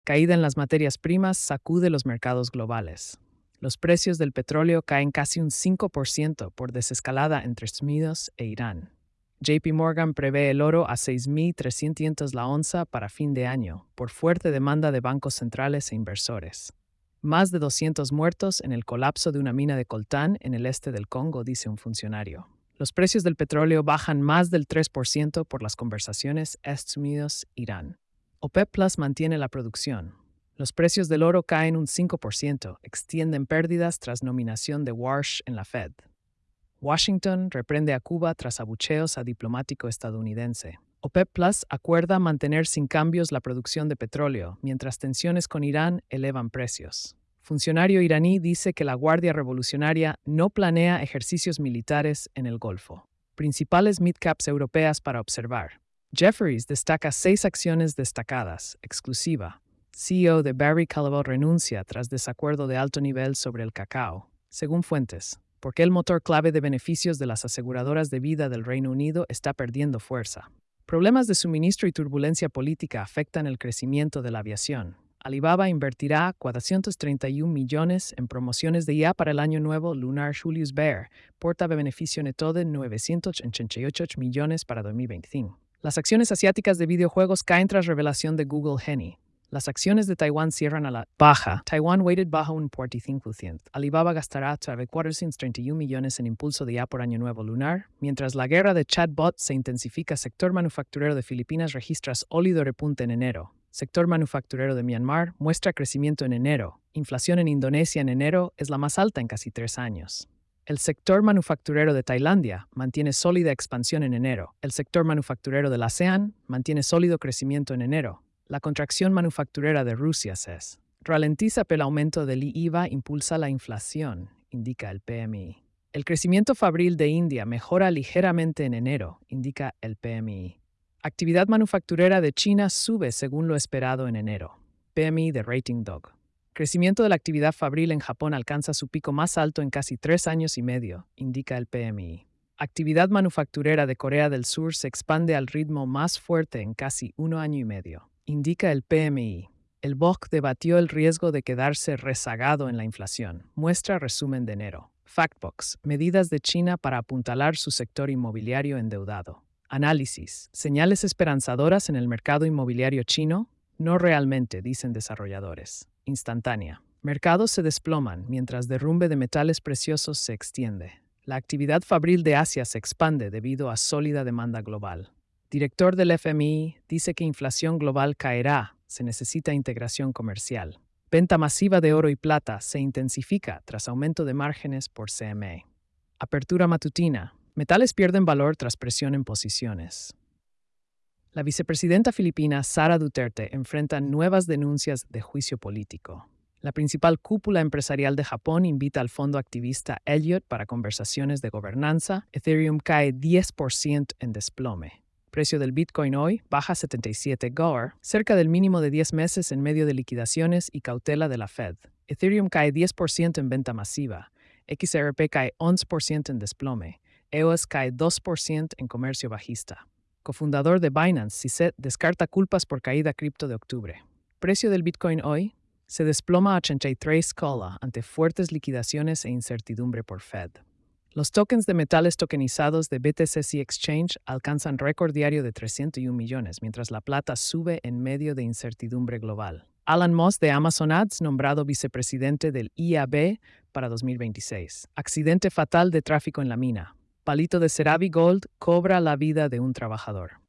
Caída en las materias primas sacude los mercados globales. Los precios del petróleo caen casi un 5% por desescalada entre Estados Unidos e Irán. JP Morgan prevé el oro a 6.300 la onza para fin de año, por fuerte demanda de bancos centrales e inversores. Más de 200 muertos en el colapso de una mina de coltán en el este del Congo, dice un funcionario. Los precios del petróleo bajan más del 3% por las conversaciones Estados Unidos-Irán. OPEP Plus mantiene la producción. Los precios del oro caen un 5%, extienden pérdidas tras nominación de Warsh en la Fed. Washington reprende a Cuba tras abucheos a diplomático estadounidense. OPEP Plus acuerda mantener sin cambios la producción de petróleo, mientras tensiones con Irán elevan precios. Funcionario iraní dice que la Guardia Revolucionaria no planea ejercicios militares en el Golfo. Principales midcaps europeas para observar. Jefferies destaca 6 acciones destacadas, exclusiva. CEO de Barry Callebaut renuncia tras desacuerdo de alto nivel sobre el cacao. Según fuentes, porque el motor clave de beneficios de las aseguradoras de vida del Reino Unido está perdiendo fuerza. Problemas de suministro y turbulencia política afectan el crecimiento de la aviación. Alibaba invertirá 431 millones en promociones de IA para el año nuevo lunar Julius Baer, porta beneficio neto de 988 millones para 2025. Las acciones asiáticas de videojuegos caen tras revelación de Google Genie. Las acciones de Taiwán cierran a la baja. Taiwan weighted baja un 45%. Alibaba gastará 431 millones en impulso de IA por año nuevo lunar, mientras la guerra de chatbot se intensifica. Sector manufacturero de Filipinas registra sólido repunte en enero. Sector manufacturero de Myanmar muestra crecimiento en enero. Inflación en Indonesia en enero es la más alta en casi 3 años. El sector manufacturero de Tailandia mantiene sólida expansión en enero. El sector manufacturero del ASEAN mantiene sólido crecimiento en enero. La contracción manufacturera de Rusia CES ralentiza, pero el aumento del IVA impulsa la inflación, indica el PMI. El crecimiento fabril de India mejora ligeramente en enero, indica el PMI. Actividad manufacturera de China sube según lo esperado en enero. PMI de Rating Dog. Crecimiento de la actividad fabril en Japón alcanza su pico más alto en casi 3 años y medio, indica el PMI. Actividad manufacturera de Corea del Sur se expande al ritmo más fuerte en casi 1 año y medio, indica el PMI. El BOC debatió el riesgo de quedarse rezagado en la inflación. Muestra resumen de enero. Factbox. Medidas de China para apuntalar su sector inmobiliario endeudado. Análisis. Señales esperanzadoras en el mercado inmobiliario chino. No realmente, dicen desarrolladores. Instantánea. Mercados se desploman mientras derrumbe de metales preciosos se extiende. La actividad fabril de Asia se expande debido a sólida demanda global. Director del FMI dice que inflación global caerá, se necesita integración comercial. Venta masiva de oro y plata se intensifica tras aumento de márgenes por CME. Apertura matutina. Metales pierden valor tras presión en posiciones. La vicepresidenta filipina Sara Duterte enfrenta nuevas denuncias de juicio político. La principal cúpula empresarial de Japón invita al fondo activista Elliott para conversaciones de gobernanza. Ethereum cae 10% en desplome. Precio del Bitcoin hoy baja 77 GOR, cerca del mínimo de 10 meses en medio de liquidaciones y cautela de la Fed. Ethereum cae 10% en venta masiva. XRP cae 11% en desplome. EOS cae 2% en comercio bajista. Cofundador de Binance, Cizet, descarta culpas por caída cripto de octubre. Precio del Bitcoin hoy se desploma a 83 COLA ante fuertes liquidaciones e incertidumbre por Fed. Los tokens de metales tokenizados de BTCC Exchange alcanzan récord diario de 301 millones, mientras la plata sube en medio de incertidumbre global. Alan Moss de Amazon Ads, nombrado vicepresidente del IAB para 2026. Accidente fatal de tráfico en la mina. Palito de Ceravi Gold cobra la vida de un trabajador.